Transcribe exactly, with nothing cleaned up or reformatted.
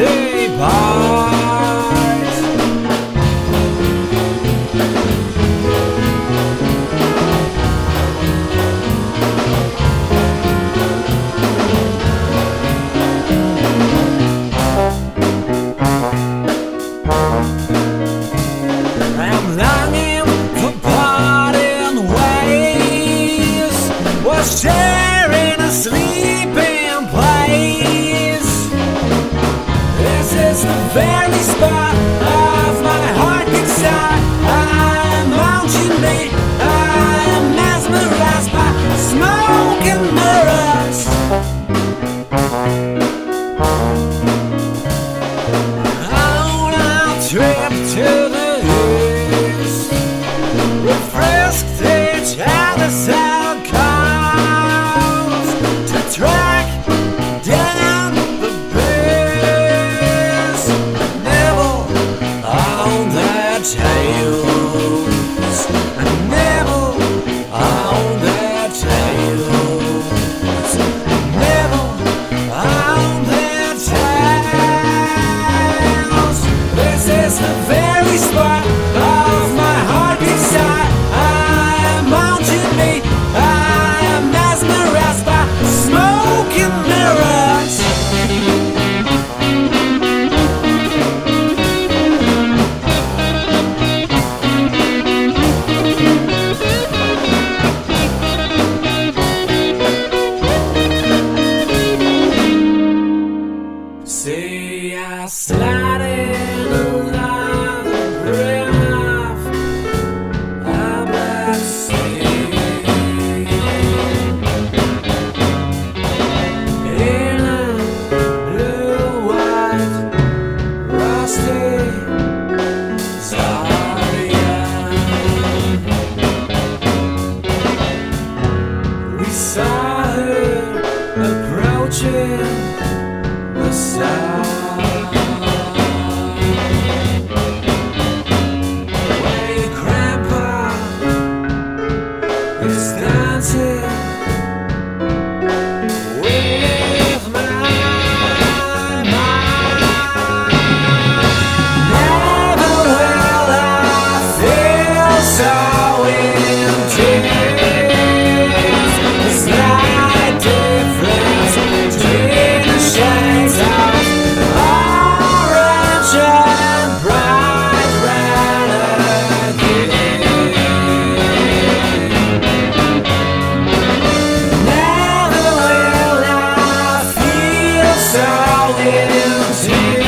I'm longing for parting ways, while sharing a sleeping place. This is the very spot of my heart inside. I'm mounting me, I'm mesmerized by smoke and mirrors. On a trip to the frisked each other's outcomes to track down the bears, nibble on their tails, and nibble on their tails, nibble on their tails. This is the very spot of my heart beside. I am mesmerized by smoke and mirrors. See, I slide in along the brim of a black sea. Saw her approaching the sun. Where Grandpa is dancing with my mind. Never will I feel so empty. So empty.